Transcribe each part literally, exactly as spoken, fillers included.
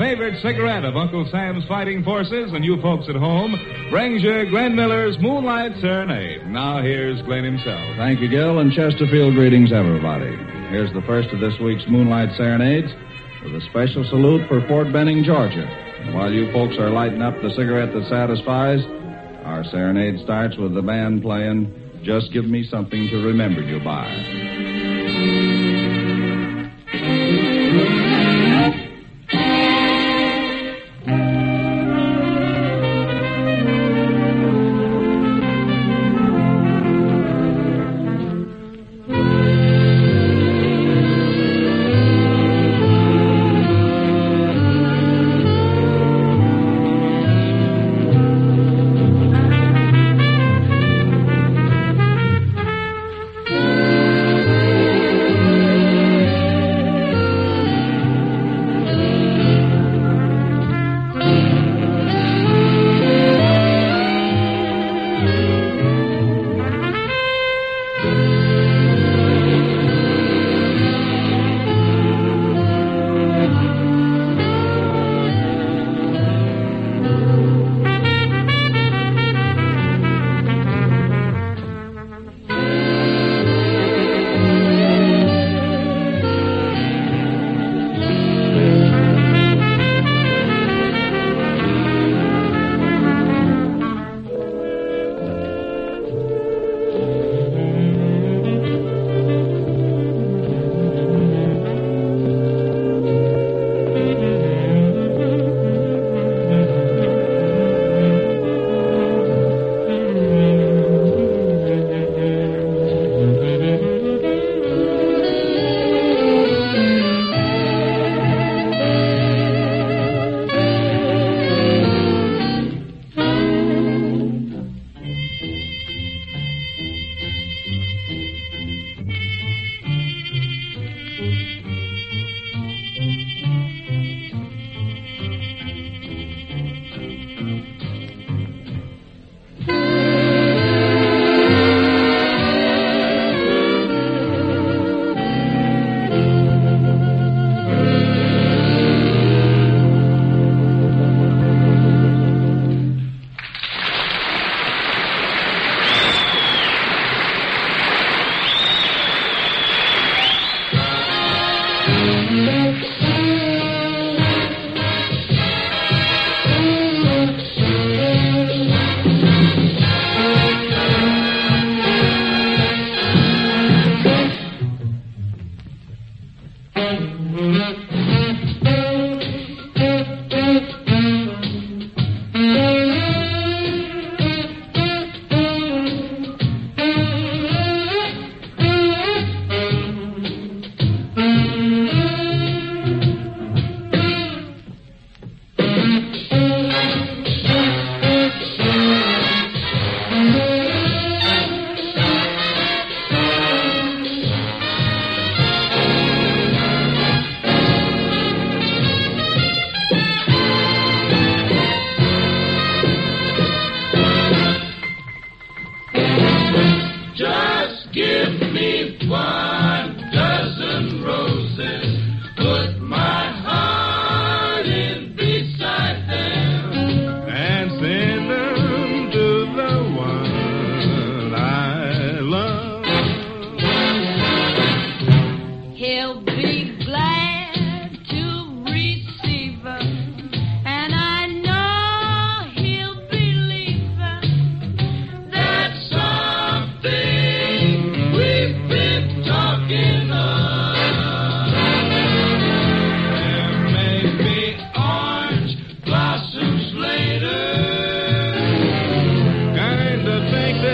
favorite cigarette of Uncle Sam's fighting forces and you folks at home, brings you Glenn Miller's Moonlight Serenade. Now here's Glenn himself. Thank you, Gil, and Chesterfield greetings, everybody. Here's the first of this week's Moonlight Serenades with a special salute for Fort Benning, Georgia. And while you folks are lighting up the cigarette that satisfies, our serenade starts with the band playing Just Give Me Something to Remember You By.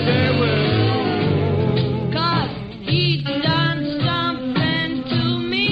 He done something to me.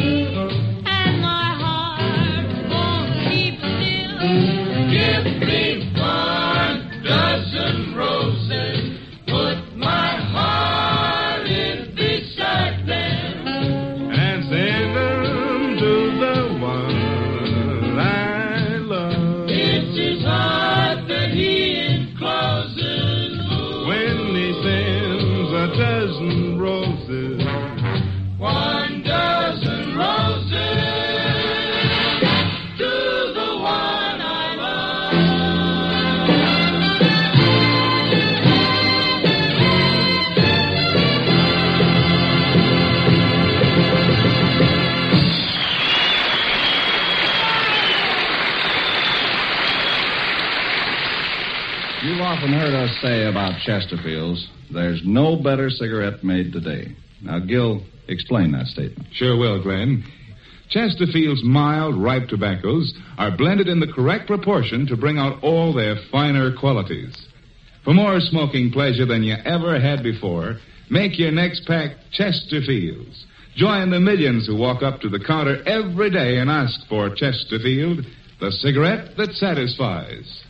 often heard us say about Chesterfields, there's no better cigarette made today. Now, Gil, explain that statement. Sure will, Glenn. Chesterfield's mild, ripe tobaccos are blended in the correct proportion to bring out all their finer qualities. For more smoking pleasure than you ever had before, make your next pack Chesterfields. Join the millions who walk up to the counter every day and ask for Chesterfield, the cigarette that satisfies.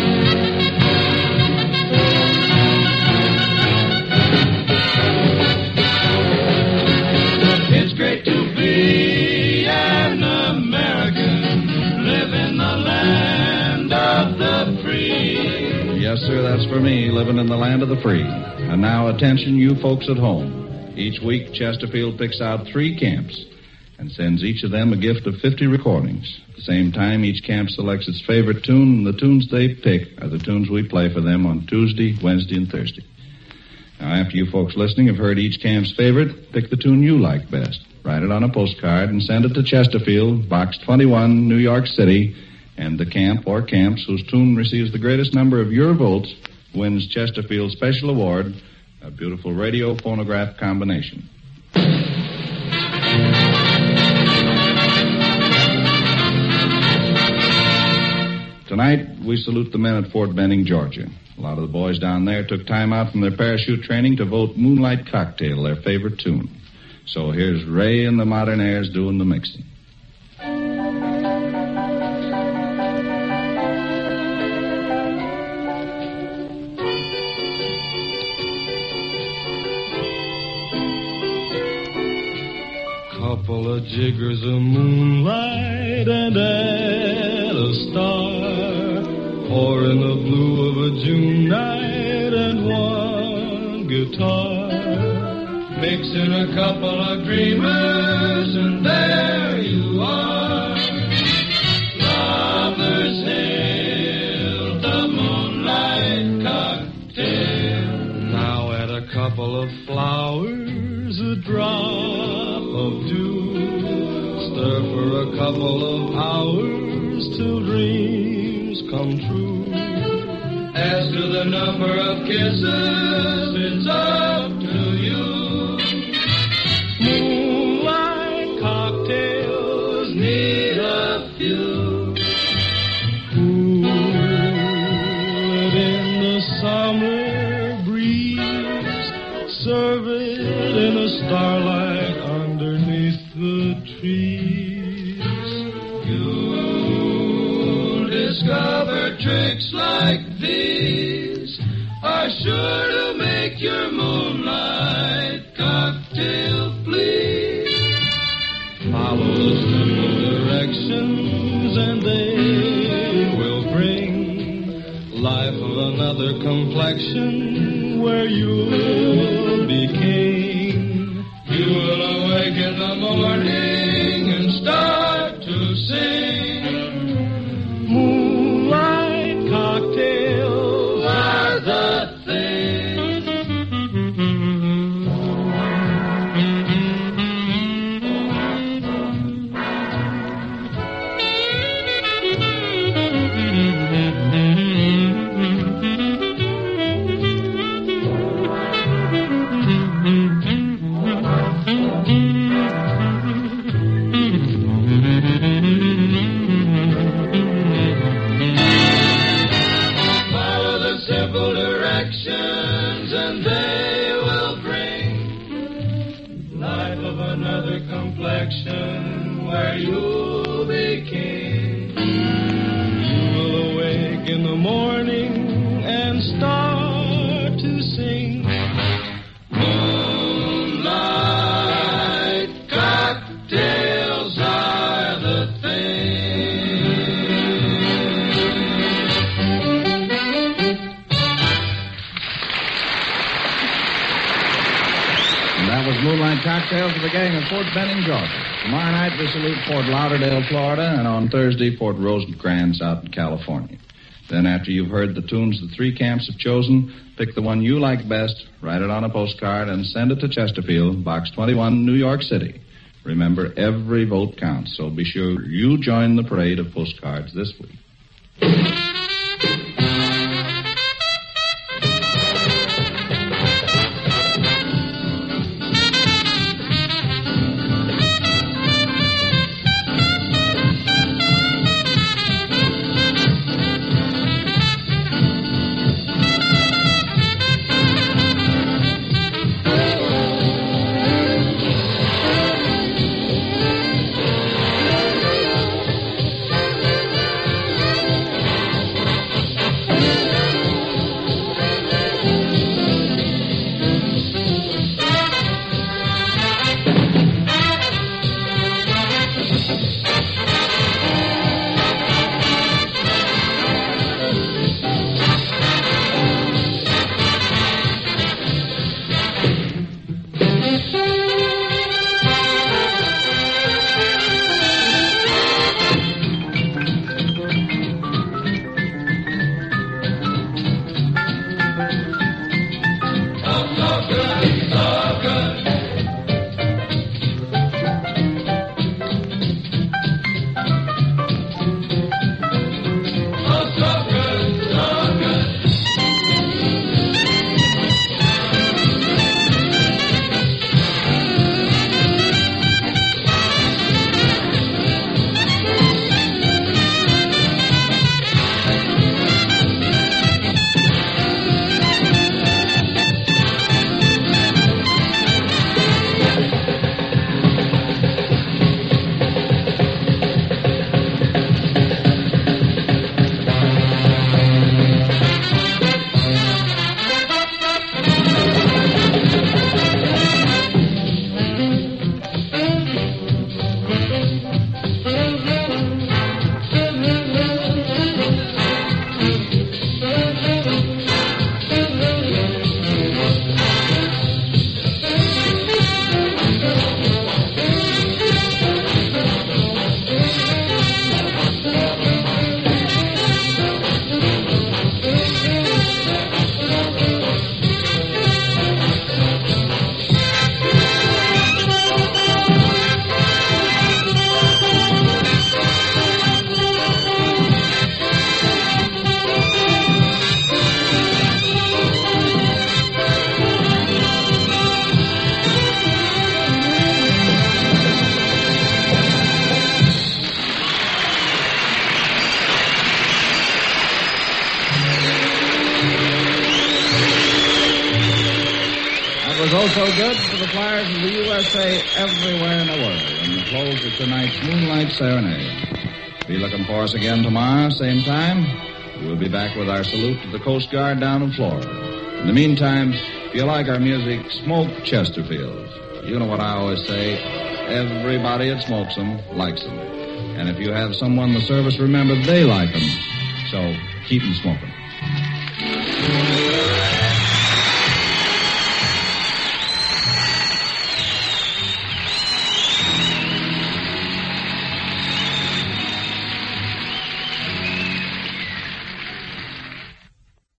It's great to be an American, live in the land of the free. Yes, sir, that's for me, living in the land of the free. And now, attention, you folks at home. Each week, Chesterfield picks out three camps and sends each of them a gift of fifty recordings. At the same time, each camp selects its favorite tune, and the tunes they pick are the tunes we play for them on Tuesday, Wednesday, and Thursday. Now, after you folks listening have heard each camp's favorite, pick the tune you like best. Write it on a postcard and send it to Chesterfield, Box twenty-one, New York City, and the camp or camps whose tune receives the greatest number of your votes wins Chesterfield's special award, a beautiful radio phonograph combination. Tonight, we salute the men at Fort Benning, Georgia. A lot of the boys down there took time out from their parachute training to vote Moonlight Cocktail their favorite tune. So here's Ray and the Modern Airs doing the mixing. Couple of jiggers of moonlight and add a star, or in the blue of a June night and one guitar. Mix in a couple of dreamers and there you are. Lovers hail the moonlight cocktail. Now add a couple of flowers, a drop of dew. Stir for a couple of hours till dreams come true. As to the number of kisses, it's up to you. Moonlight cocktails need a few. Cool it in the summer breeze. Serve it in the starlight underneath the trees. You'll discover tricks like these are sure to make your moonlight cocktail please. Follow the simple directions and they will bring life of another complexion where you'll be king. You will awake in the morning and start to sing. Moonlight cocktails are the thing. Where you'll be king. You will awake in the morning and start to sing. Moonlight cocktails are the thing. And that was Moonlight Cocktails of the gang of Fort Benning, Georgia. Tomorrow night, we salute Fort Lauderdale, Florida, and on Thursday, Fort Rosecrans out in California. Then, after you've heard the tunes the three camps have chosen, pick the one you like best, write it on a postcard, and send it to Chesterfield, Box twenty-one, New York City. Remember, every vote counts, so be sure you join the parade of postcards this week. good for the Flyers of the U S A everywhere in the world. And the close of tonight's Moonlight Serenade. Be looking for us again tomorrow, same time. We'll be back with our salute to the Coast Guard down in Florida. In the meantime, if you like our music, smoke Chesterfields. You know what I always say, everybody that smokes them likes them. And if you have someone in the service, remember they like them. So keep them smoking.